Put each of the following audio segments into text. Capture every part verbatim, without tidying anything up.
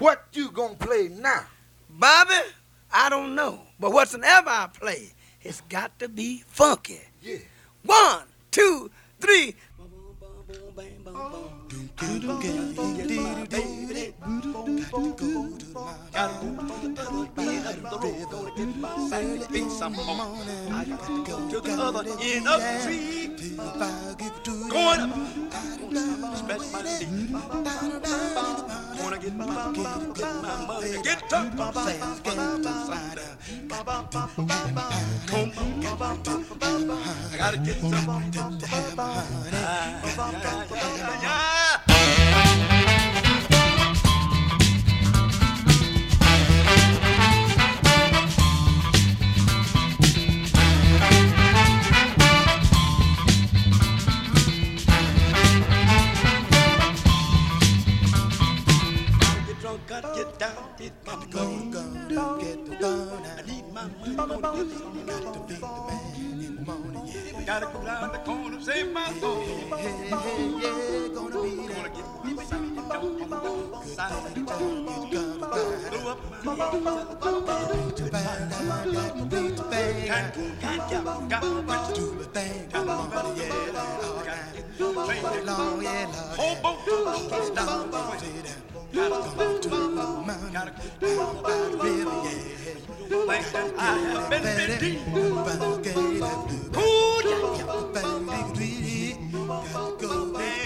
What you gonna play now? Bobby, I don't know. But whatsoever I play, it's got to be funky. Yeah. One, two, three. Some more. I got to go to the other end of the tree. Going up. Spread my feet. Wanna get my, get my money. Get to I gotta get some. Gotta get down, get got to go, go, get the gun. I need my money, gonna get some. Got to feed the man in the morning, yeah. Gotta go down the corner, save my soul. Yeah, yeah, yeah, gonna be there. Gonna get me some, you know, on the side of the town. Blew up my head, to bang, got to beat the bang. Can't go, can't get, got to do the thing. Got the money, yeah, all right. Train that long, yeah, Lord. Whole boat, get it down, sit down. Gotta go to the mountain, gotta go down by the river, yeah. Think that I have been ready. Ooh, yeah, gotta go, hey.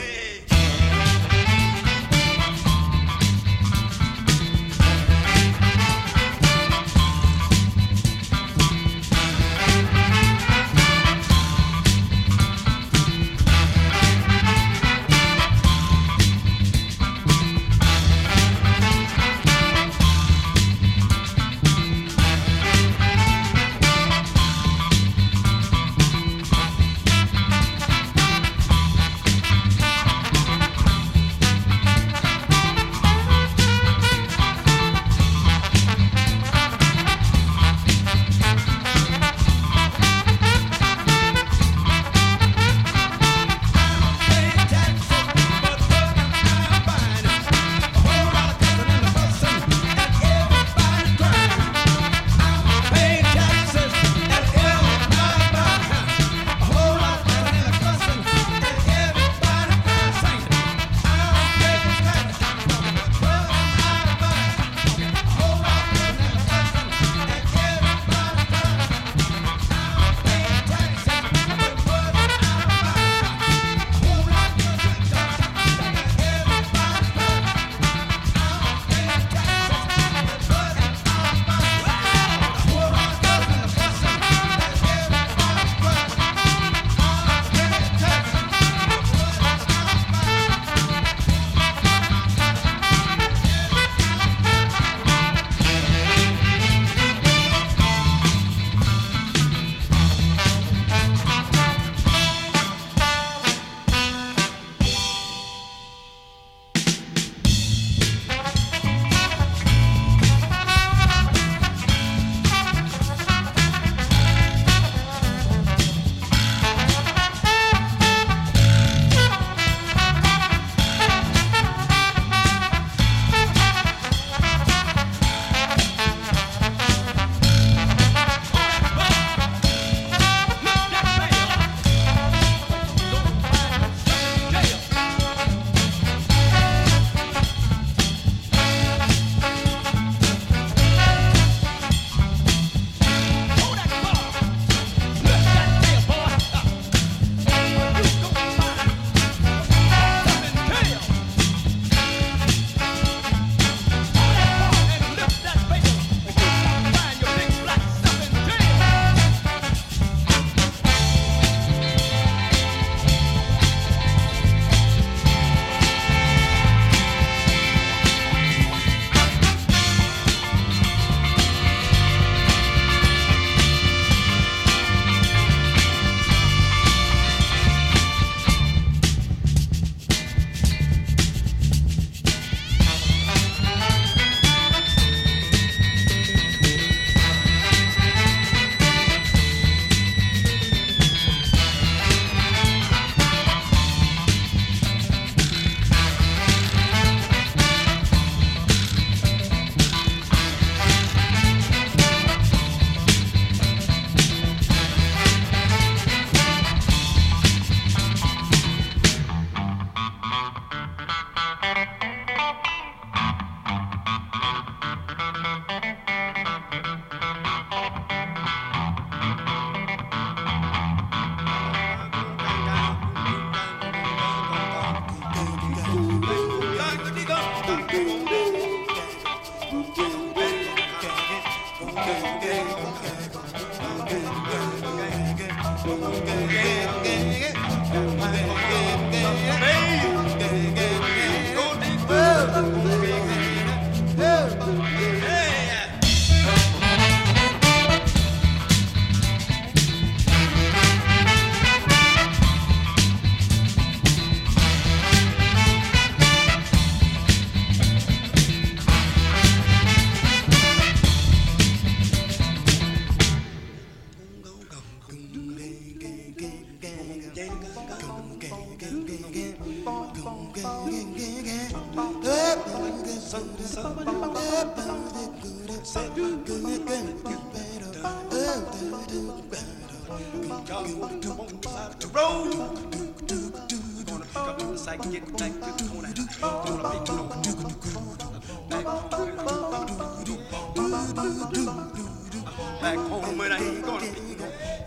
Back home and I ain't gonna be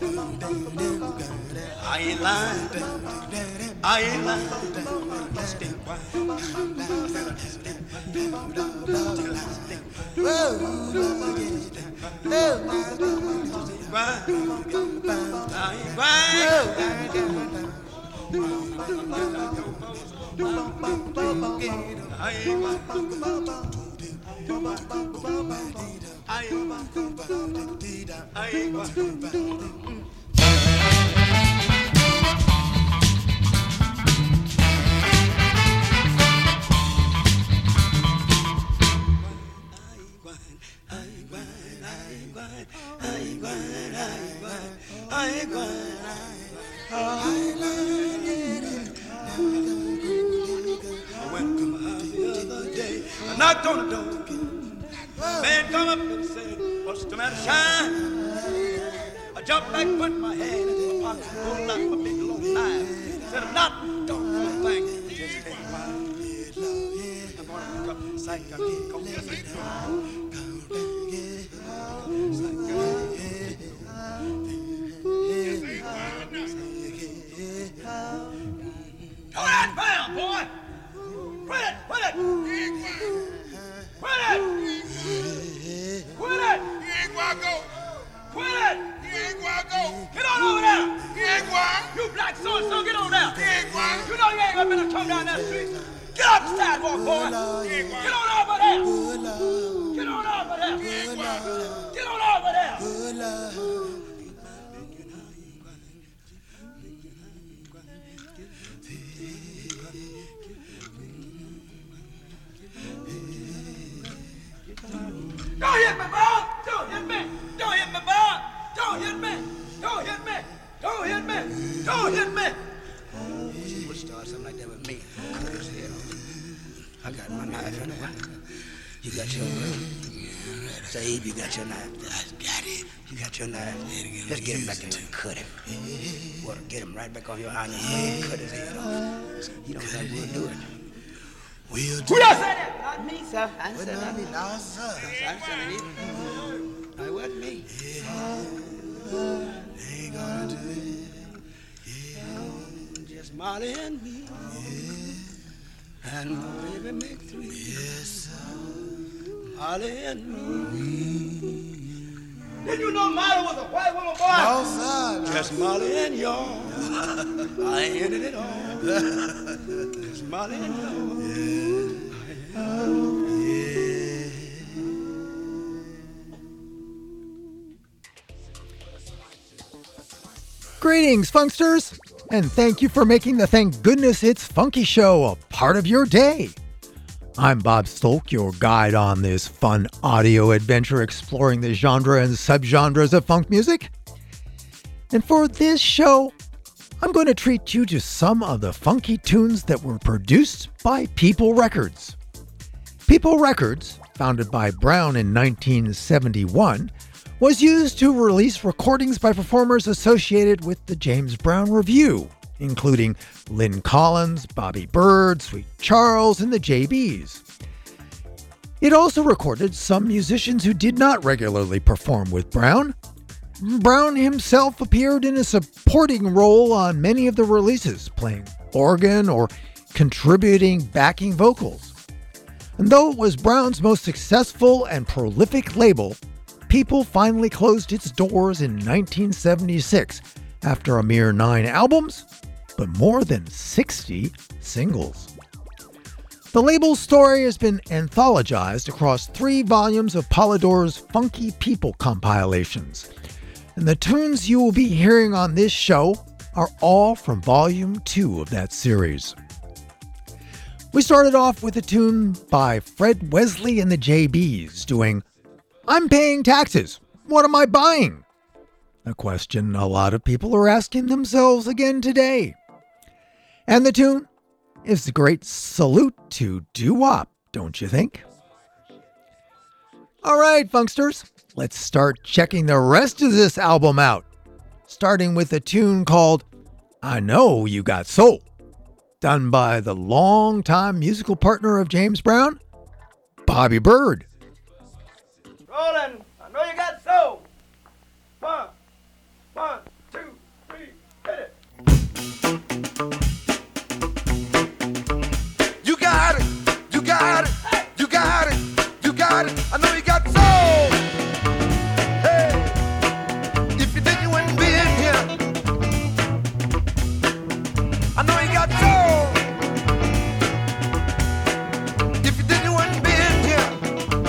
I ain't lying. I ain't lying. Stay quiet. I ain't quiet. I knocked on the door. Man come up and said, "What's the matter, Shine?" I jumped back, put my hand in his pocket, pulled out my big long knife. Said, "I'm not doing anything. Just stay quiet. I'm gonna pick up the sack. I'm gonna go get it." Throw that bell, boy! Quit it! Quit it! Quit it! Quit it! He ain't gonna go. Quit it! He ain't gonna go. Get on over there! He ain't gonna. You black so-and-so, get on there! He ain't gonna. You know you ain't gonna better come down that street. Get off the sidewalk, boy! He ain't gonna. Get on over there! Get on over there! He ain't gonna. Get on over there! Don't hit me, boy! Don't hit me! Don't hit me, boy! Don't hit me! Don't hit me! Don't hit me! Don't hit me! You would start something like that with me. Cut his head off. I got my knife in there. You got your knife. Sabe, you got your knife. I got it. You got your knife. Let's get him back in there and cut him. What? Get him right back on your iron and cut his head off. You don't think we'll do it? We'll do Who else said that? Not me, sir. I didn't say nothing. No, sir. I didn't say nothing either. It wasn't me. Yeah. Ain't gonna do it. Yeah. Just Molly and me. Yeah. And my baby make three. Yes, sir. Molly and me. Did you know Molly was a white woman, boy? No, sir. Just Molly and y'all. I ended it all. Just Molly and y'all. Yeah. Yeah. Greetings, funksters, and thank you for making the Thank Goodness It's Funky show a part of your day. I'm Bob Stolk, your guide on this fun audio adventure exploring the genre and subgenres of funk music. And for this show, I'm going to treat you to some of the funky tunes that were produced by People Records. People Records, founded by Brown in nineteen seventy-one, was used to release recordings by performers associated with the James Brown Revue, including Lynn Collins, Bobby Bird, Sweet Charles, and the J Bs. It also recorded some musicians who did not regularly perform with Brown. Brown himself appeared in a supporting role on many of the releases, playing organ or contributing backing vocals. And though it was Brown's most successful and prolific label, People finally closed its doors in nineteen seventy-six after a mere nine albums, but more than sixty singles. The label's story has been anthologized across three volumes of Polydor's Funky People compilations, and the tunes you will be hearing on this show are all from Volume two of that series. We started off with a tune by Fred Wesley and the J Bs doing I'm Paying Taxes, What Am I Buying? A question a lot of people are asking themselves again today. And the tune is the great salute to doo-wop, don't you think? All right, funksters, let's start checking the rest of this album out, starting with a tune called I Know You Got Soul, done by the longtime musical partner of James Brown, Bobby Byrd. Rolling, I know you got soul. One, one, two, three, hit it. You got it, you got it, you got it, you got it. I know you got soul. Hey, if you didn't, you wouldn't be in here. I know you got soul. If you didn't, you wouldn't be in here.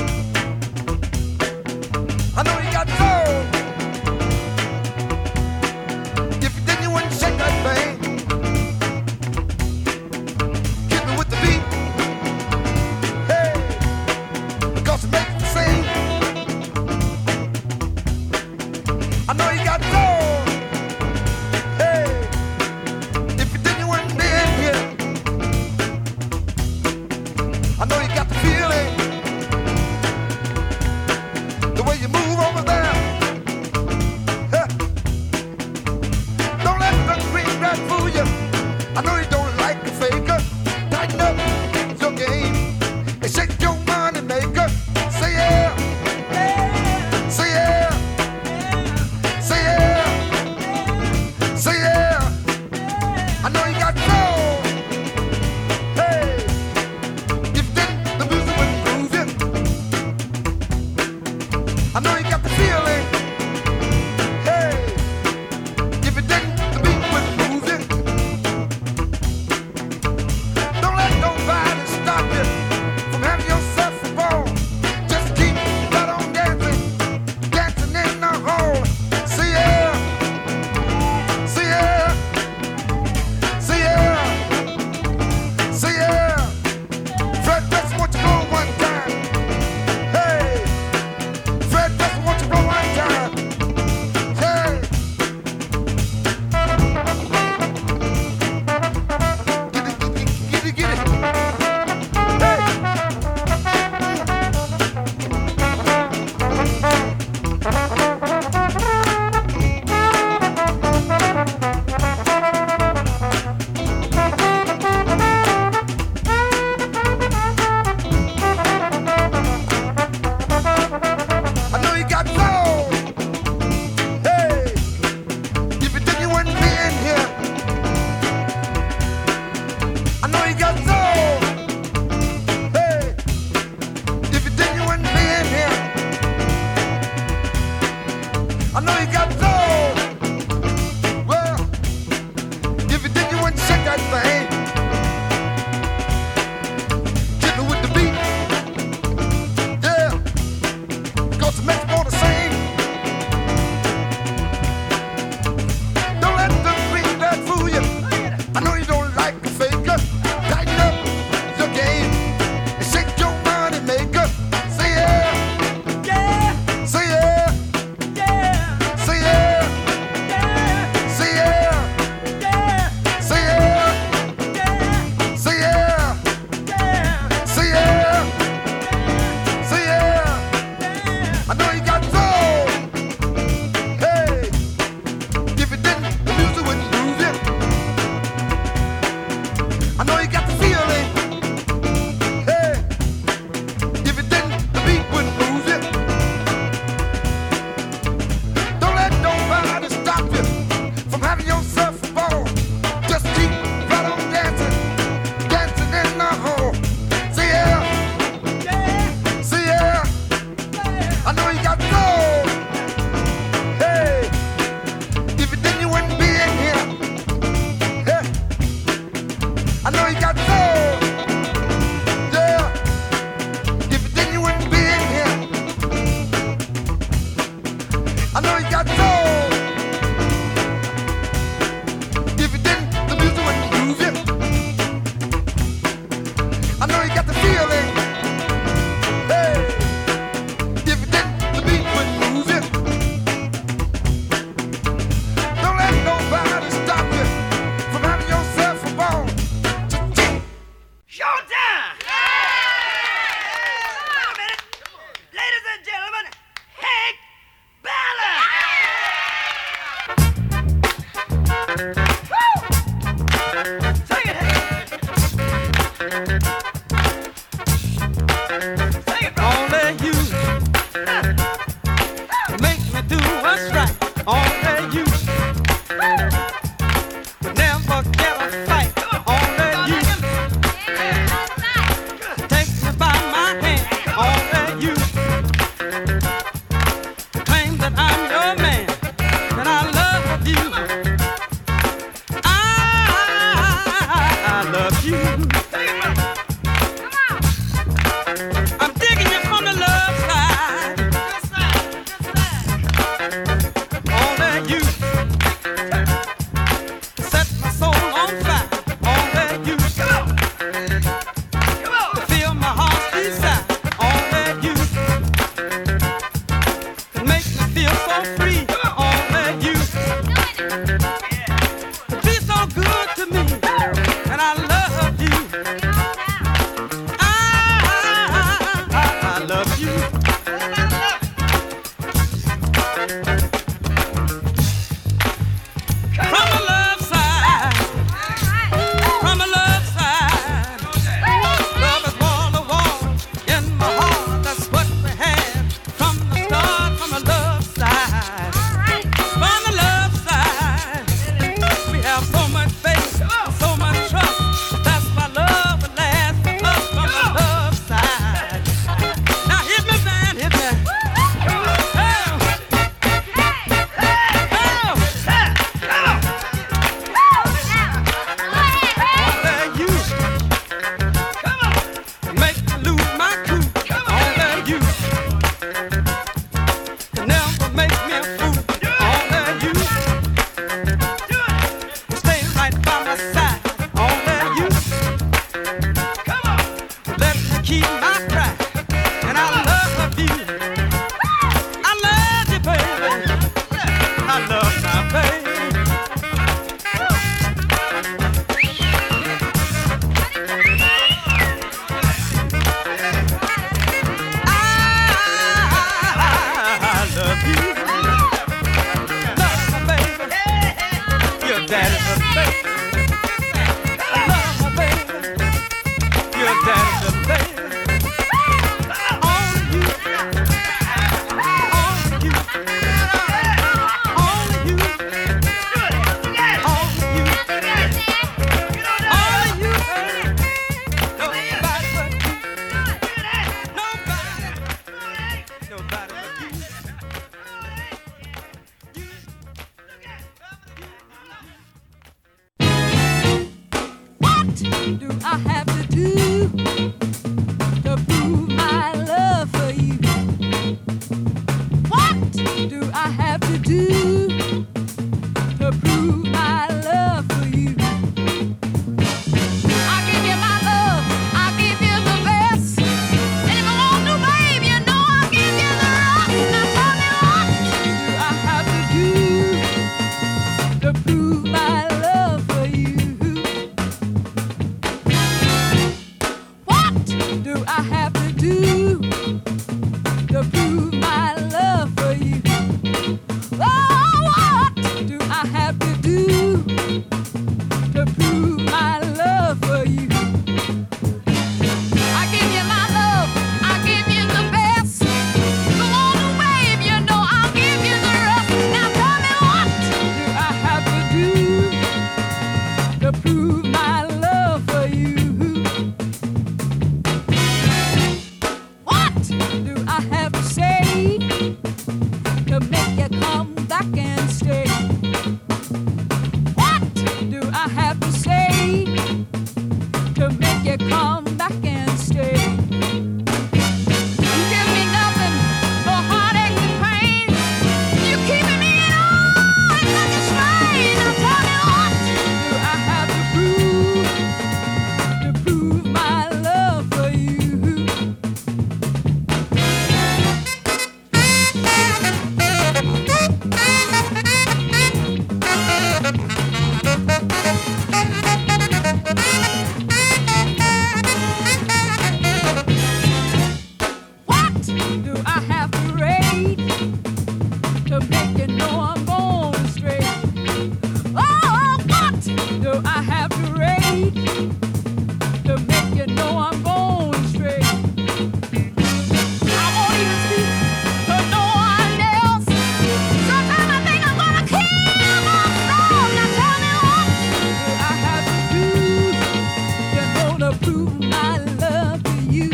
love you. From a love side, from a love side, love is wall to wall in my heart. That's what we had from the start. From a love side, from the love side, we have so much faith, so much trust. That's why love will last for us from the love side. Now hit me, man, hit me. Keep my pride, and I love you. I love you, baby. I love my baby. I love you. Love my baby. Your daddy's a baby. I love my baby. Your daddy's a baby. Do I have to do to prove my love for you? What do I have to do to prove my love for you? I give you my love, I give you the best. And if I want to, babe, you know I'll give you the rest. Now tell me what do I have to do to prove my love for you? Do I have to do to prove my love for you? Oh, what do I have to do to prove my love for you? I give you my love, I give you the best. Come on, babe, you know I'll give you the rest. Now tell me what do I have to do to prove my love for you? Do I have to say to make you come back and stay? What do I have to say to make you come back and stay? You give me nothing but heartache and pain. You keeping me in awe and such a strain. Now tell me what do I have to prove to prove my love for you? What do I have to rate to make you know I'm going straight? Oh, what do I have to rate to make you know I'm going straight? I won't even speak to no one else. Sometimes I think I'm gonna kill myself. Now tell me what do I have to do to know to prove my love to you?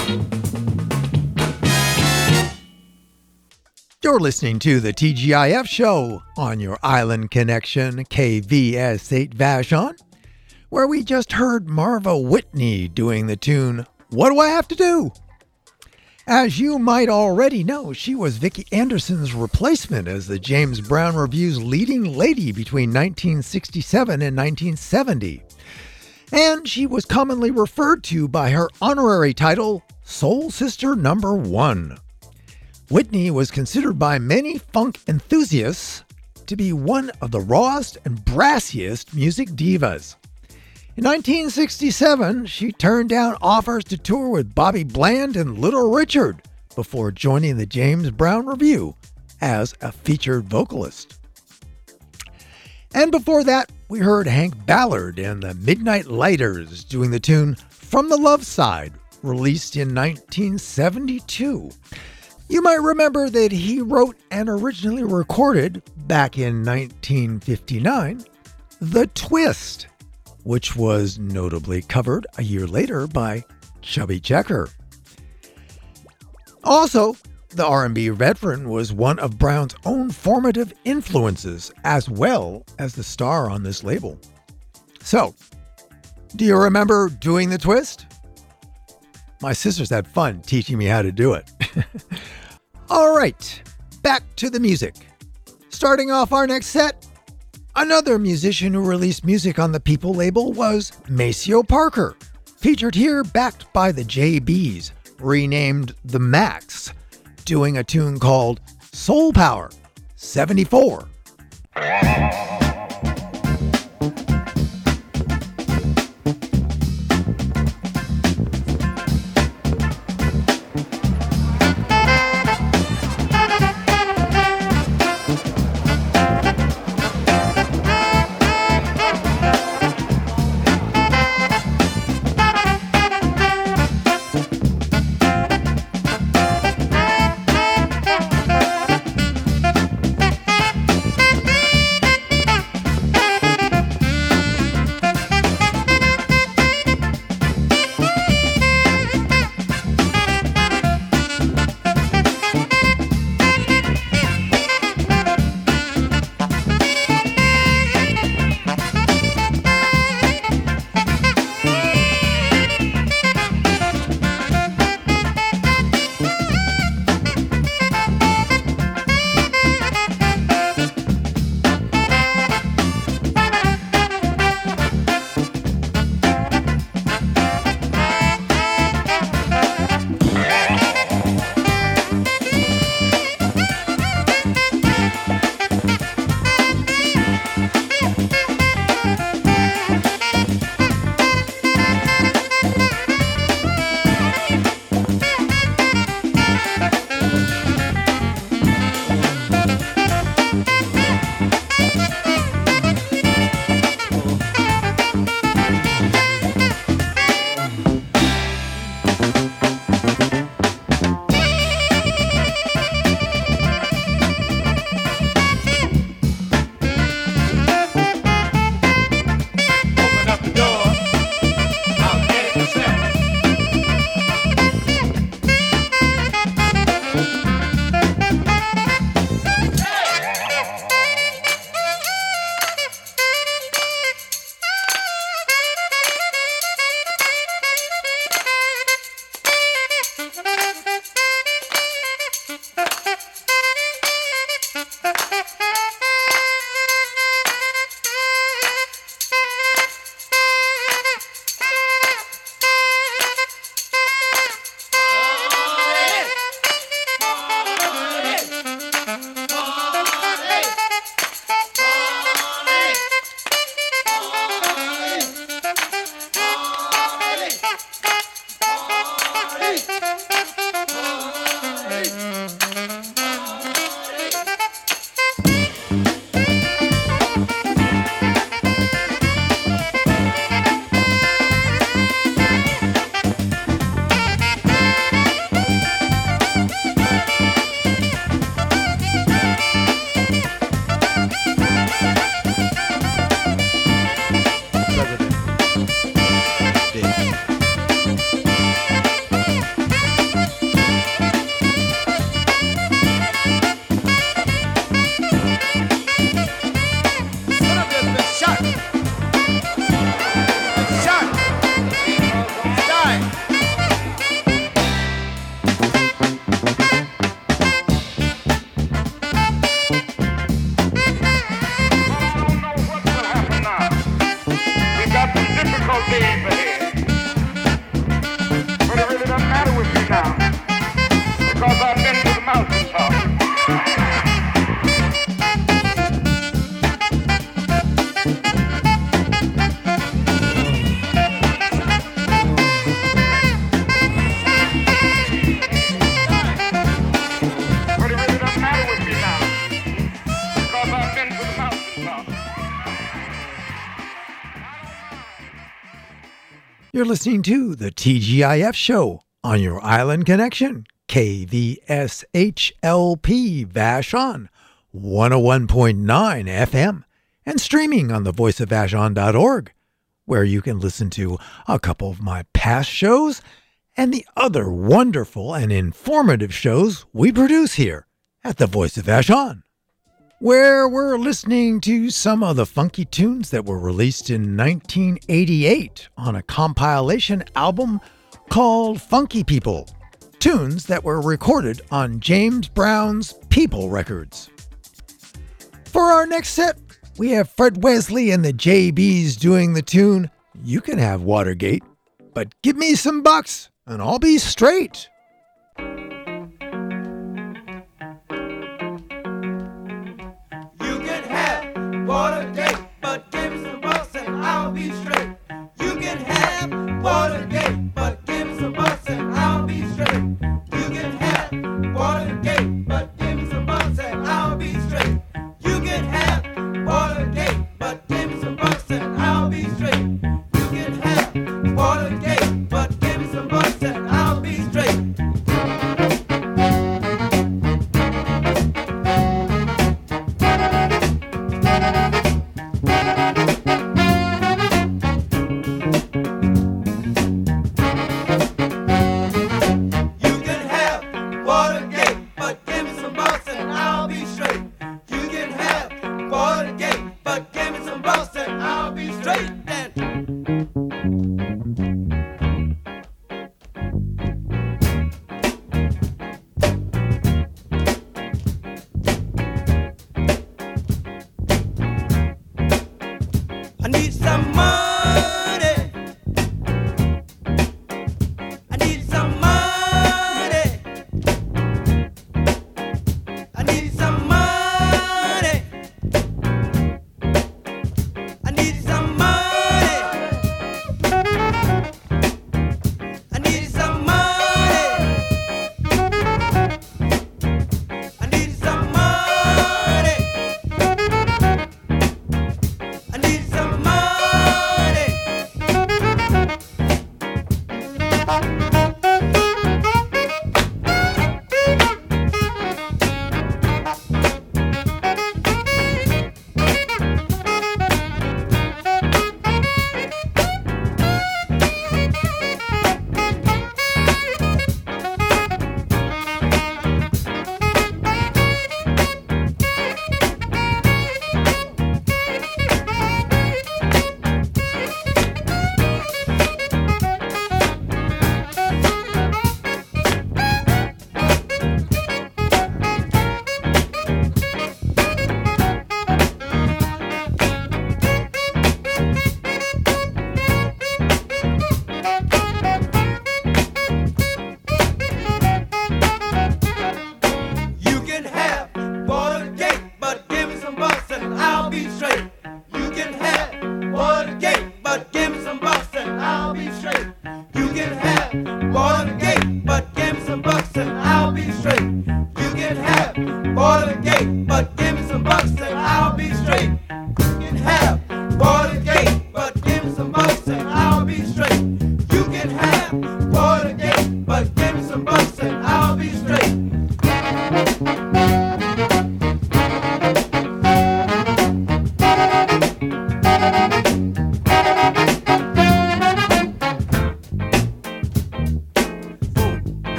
You're listening to the T G I F show on your Island Connection K V S eight Vashon, where we just heard Marva Whitney doing the tune, What Do I Have to Do? As you might already know, she was Vicki Anderson's replacement as the James Brown Review's leading lady between nineteen sixty-seven and nineteen seventy. And she was commonly referred to by her honorary title, Soul Sister Number One. Whitney was considered by many funk enthusiasts to be one of the rawest and brassiest music divas. In nineteen sixty-seven, she turned down offers to tour with Bobby Bland and Little Richard before joining the James Brown Revue as a featured vocalist. And before that, we heard Hank Ballard and the Midnight Lighters doing the tune From the Love Side, released in nineteen seventy-two. You might remember that he wrote and originally recorded, back in nineteen fifty-nine, The Twist, which was notably covered a year later by Chubby Checker. Also, the R and B veteran was one of Brown's own formative influences, as well as the star on this label. So, do you remember doing the twist? My sisters had fun teaching me how to do it. All right, back to the music. Starting off our next set, another musician who released music on the People label was Maceo Parker, featured here backed by the J Bs, renamed the Max, doing a tune called Soul Power seventy-four. You're listening to the T G I F show on your Island Connection, K V S H L P Vashon, one oh one point nine F M, and streaming on the voice of vashon dot org, where you can listen to a couple of my past shows and the other wonderful and informative shows we produce here at the Voice of Vashon, where we're listening to some of the funky tunes that were released in nineteen eighty-eight on a compilation album called Funky People, tunes that were recorded on James Brown's People Records. For our next set, we have Fred Wesley and the J Bs doing the tune You Can Have Watergate, but give me some bucks and I'll be straight. Watergate, but give me some bucks and I'll be straight. You can have Watergate, but give me some bucks and I'll be straight. You can have Watergate, but give me some bucks and I'll be straight. You can have Watergate, but give me some bucks and I'll be straight. You can have Watergate, but give me some bucks and I'll be straight.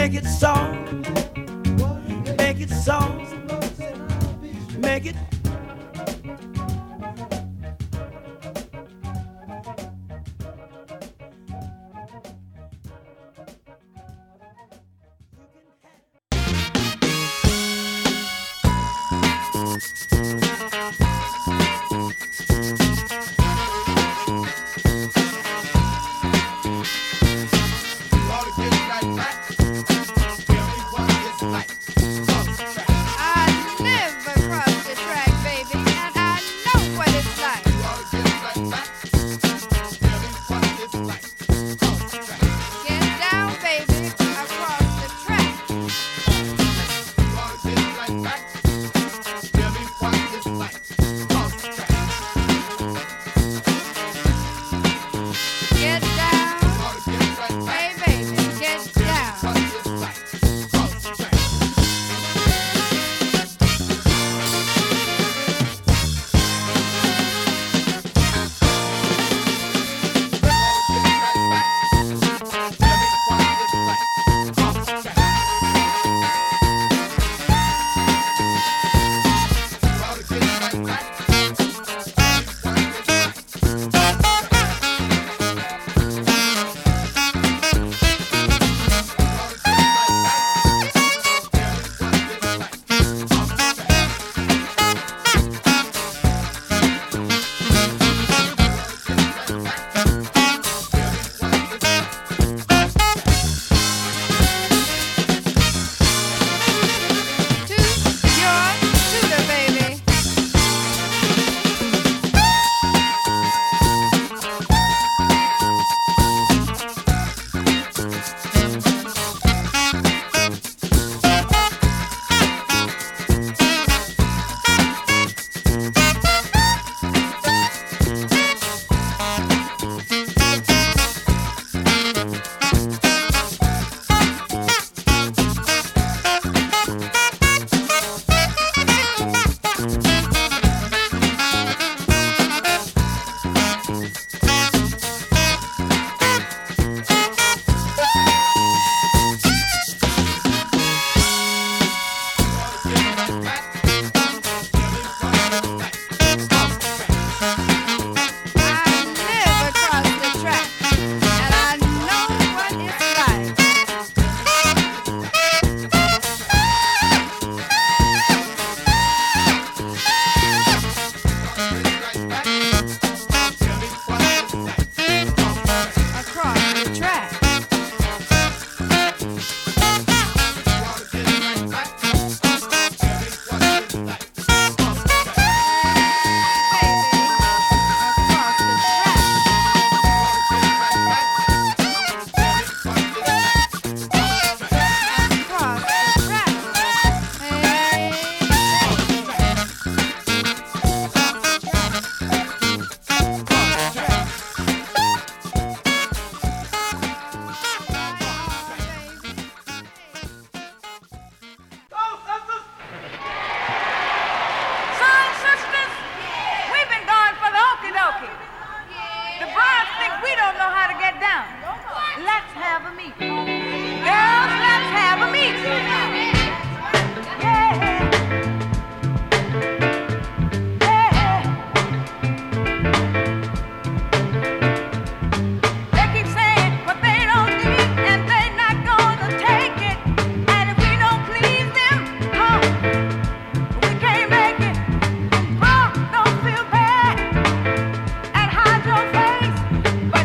Make it soft. Make it soft. Make it.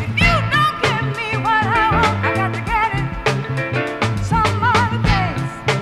Some other place.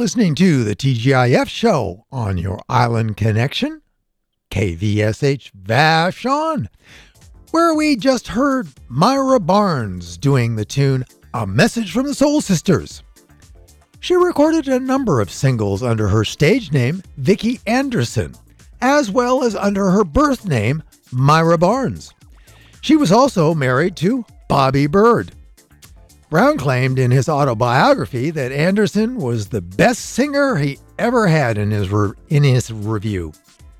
listening to the T G I F show on your Island Connection, K V S H Vashon, where we just heard Myra Barnes doing the tune A Message from the Soul Sisters. She recorded a number of singles under her stage name, Vicki Anderson, as well as under her birth name, Myra Barnes. She was also married to Bobby Bird. Brown claimed in his autobiography that Anderson was the best singer he ever had in his re- in his review.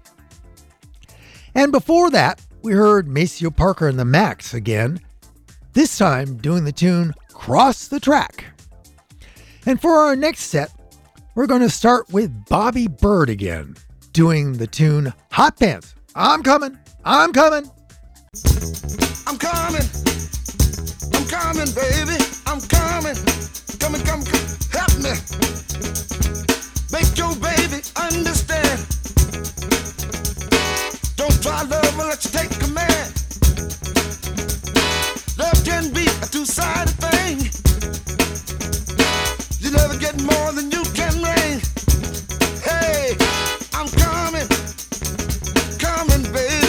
And before that, we heard Maceo Parker and the Macs again, this time doing the tune Cross the Track. And for our next set, we're going to start with Bobby Bird again, doing the tune Hot Pants. I'm coming, I'm coming. I'm coming, I'm coming, baby, I'm coming, coming, come, come, help me, make your baby understand, don't try love unless you take command, love can be a two-sided thing, you never get more than you can bring, hey, I'm coming, coming, baby.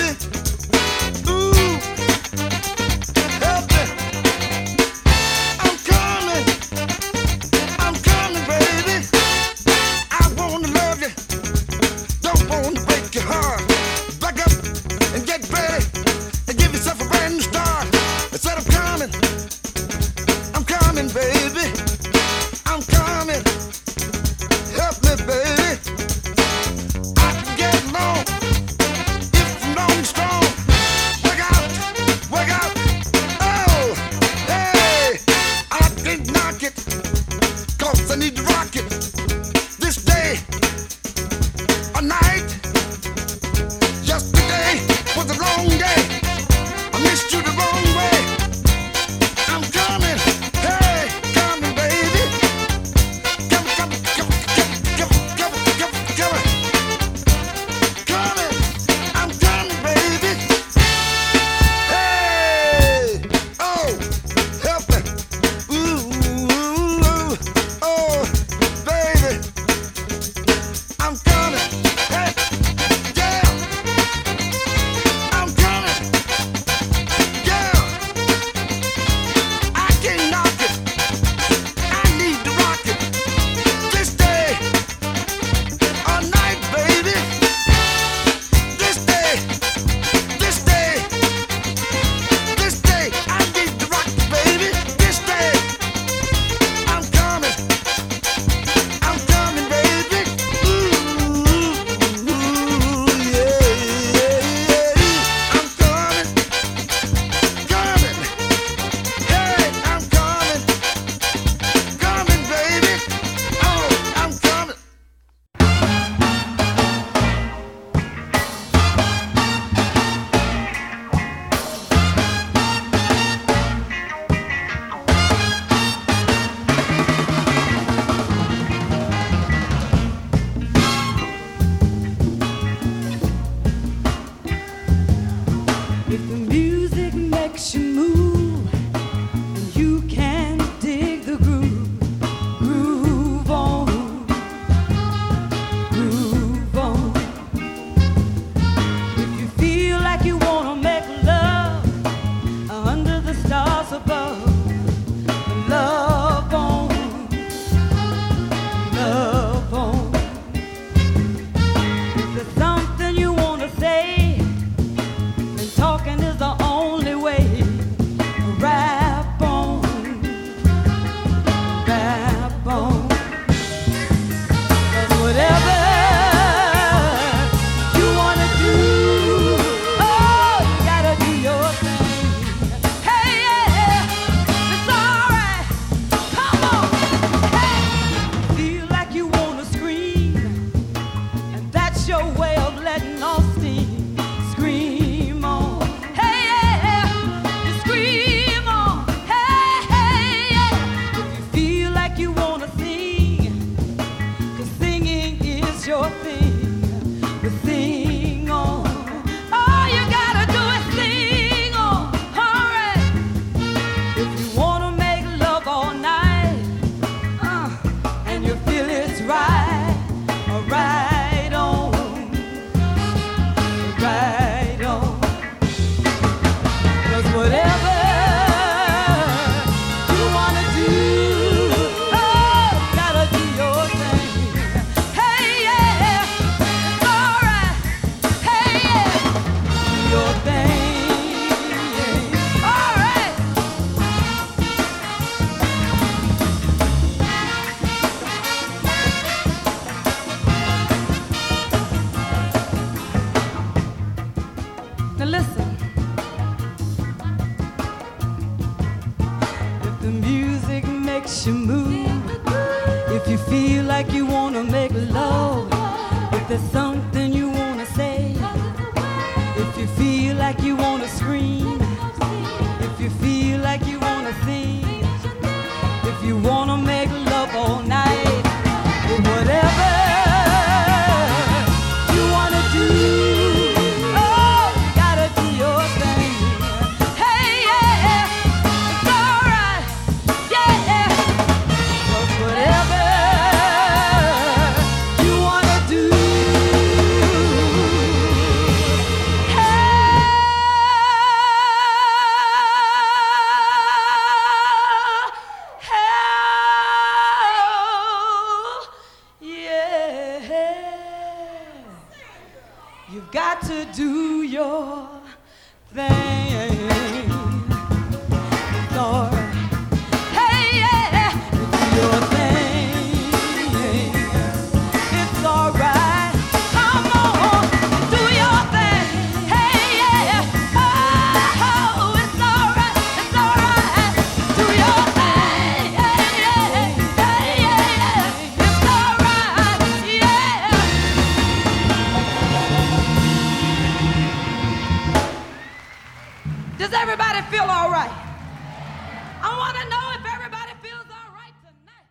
Right. like you wanna make love, if there's something you wanna say, if you feel like you wanna scream, if you feel like you wanna sing, if you wanna make love all night, whatever you wanna do, oh, you gotta do your thing. Hey, yeah, it's alright, yeah, 'cause whatever you wanna do, you've got to do your thing. It's all right. Hey, yeah, you do your thing. It's all right. Come on, do your thing. Hey, yeah, oh, it's all right. It's all right. Do your thing. Yeah, yeah, yeah, yeah. It's all right. Yeah. Does everybody feel all right? I want to know if everybody feels all right tonight.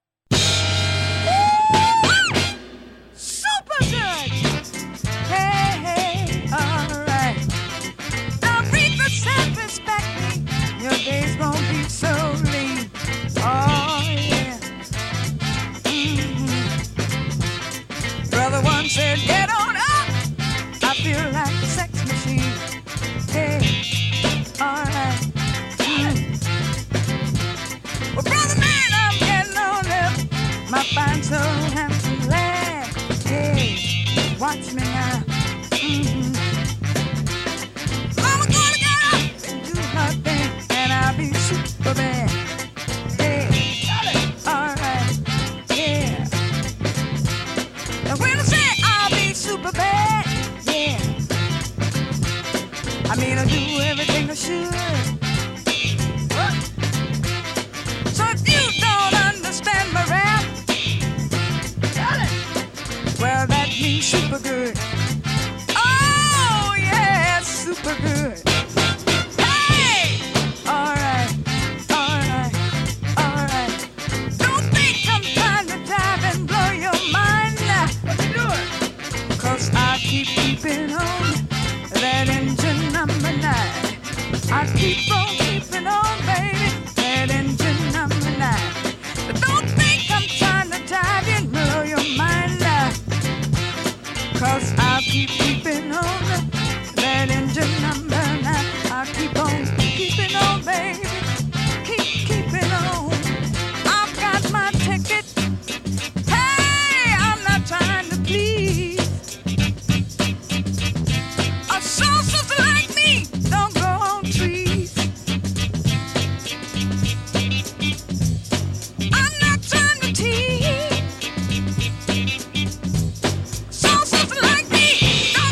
Woo! Super good. Hey, hey, all right. Now read the self-respect me. Your days won't be so lean. Oh, yeah. Mm-hmm. Brother one said, get on up. I feel like a sex machine. Hey. All right. Mm. Well, brother man, I'm getting on up. My fine so handsome lad. Hey, watch me now. Mm-hmm. Mama gonna get up and do her thing, and I'll be super bad. Hey, all right. Yeah. And when I say I'll be super bad, yeah, I mean I do everything I should. So if you don't understand my rap, well that means super good. Oh yeah, super good. Hey, all right, all right, all right. Don't think I'm trying to dive and blow your mind now. What you doing? 'Cause I keep keeping on that engine number nine. I keep on keeping on, baby, that engine number nine. But don't think I'm trying to dive and blow your mind now. 'Cause I'll keep keeping on that engine number nine. I keep on keeping on, baby, keep keeping on. I've got my ticket. Hey, I'm not trying to please. A soul sister like me don't grow on trees. I'm not trying to tease. Soul sister like me don't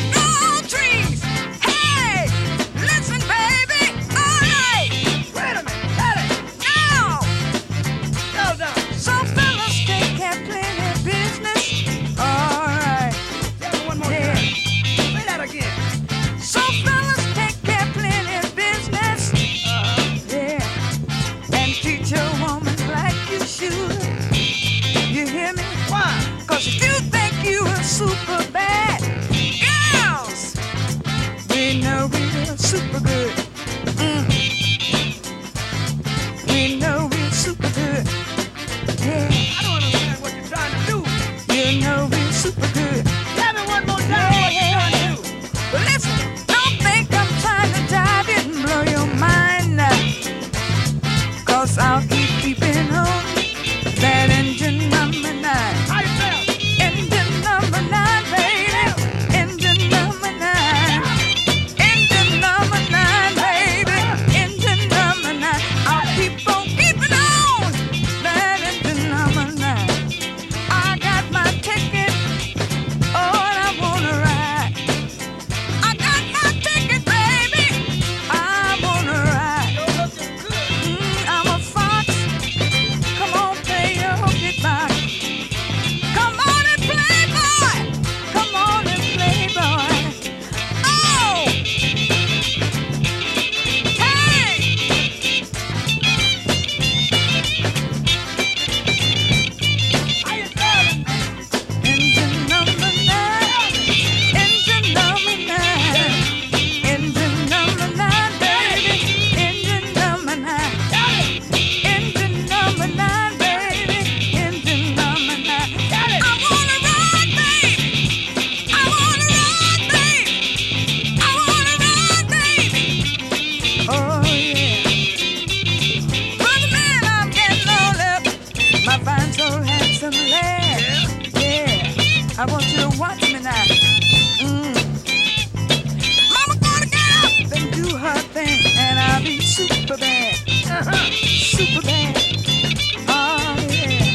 I want you to watch me now. Mm. Mama gonna get up and do her thing, and I'll be super bad. Uh-huh. Super bad. Oh, yeah.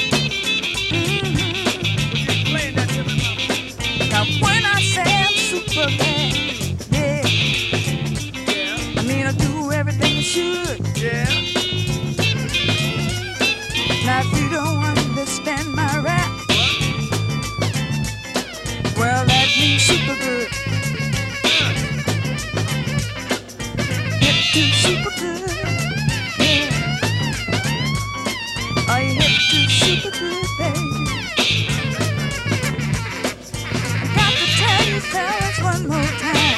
Mm-hmm. Playing that to me, now, when I say I'm super bad, yeah, yeah. I mean, I do everything you should. Yeah. Now, if you don't understand my rap, well, that means super good. Hip to super good. Yeah. Are you hip to super good, baby? I got to tell you fellas one more time.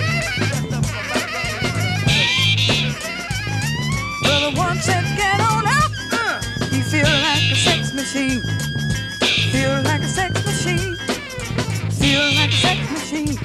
Well, the ones that get on up, you feel like a sex machine. Feel like a sex machine. Feel like a sex machine.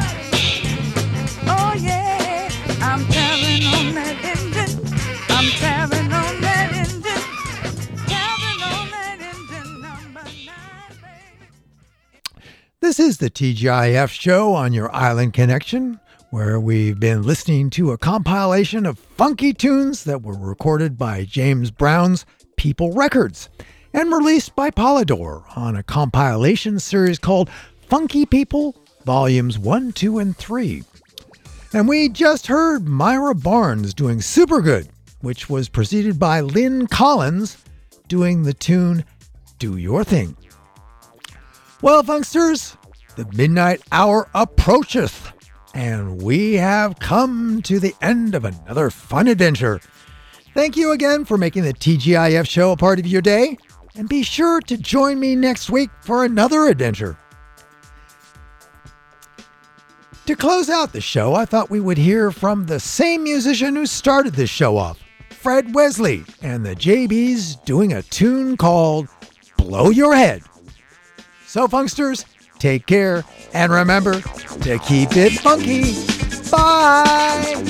Oh yeah, I'm tearing on that engine. I'm tearing on that engine. Tearing on that engine number nine, baby. This is the T G I F show on your Island Connection, where we've been listening to a compilation of funky tunes that were recorded by James Brown's People Records and released by Polydor on a compilation series called Funky People, Volumes one, two, and three. And we just heard Myra Barnes doing Super Good, which was preceded by Lynn Collins doing the tune Do Your Thing. Well, Funksters, the midnight hour approacheth, and we have come to the end of another fun adventure. Thank you again for making the T G I F show a part of your day, and be sure to join me next week for another adventure. To close out the show, I thought we would hear from the same musician who started this show off, Fred Wesley, and the J Bs doing a tune called Blow Your Head. So, Funksters, take care, and remember to keep it funky. Bye!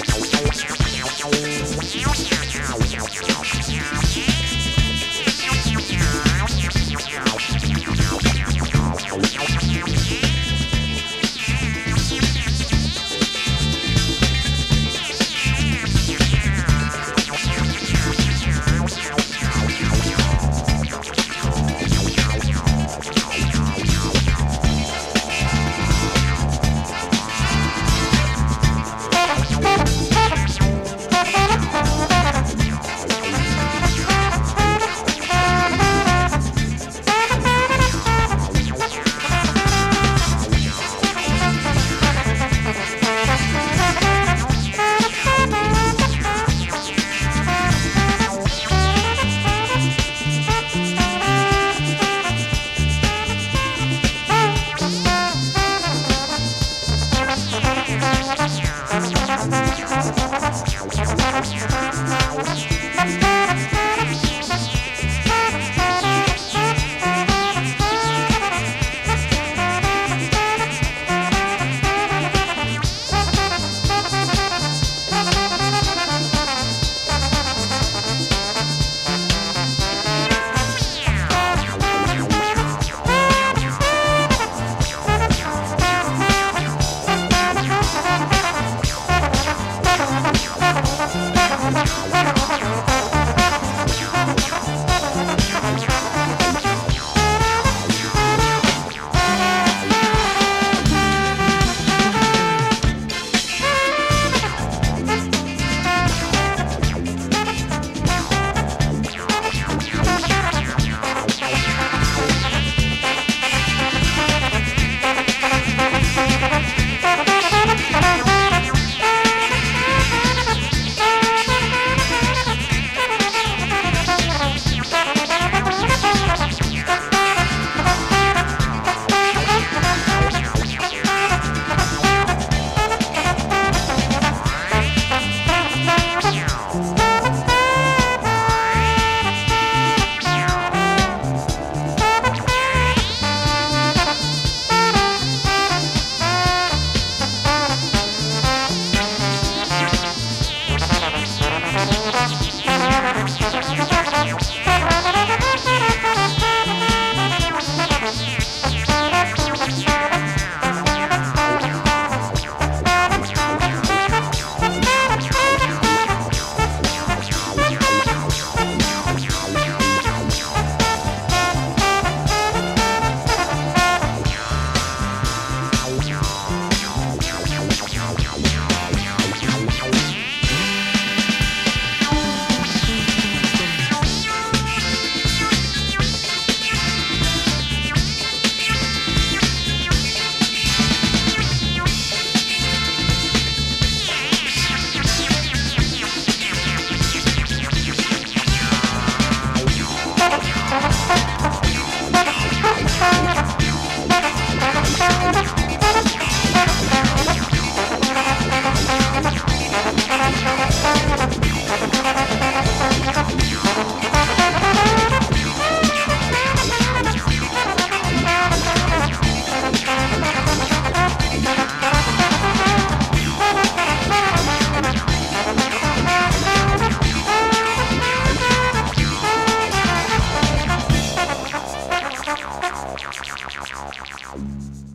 Thank you.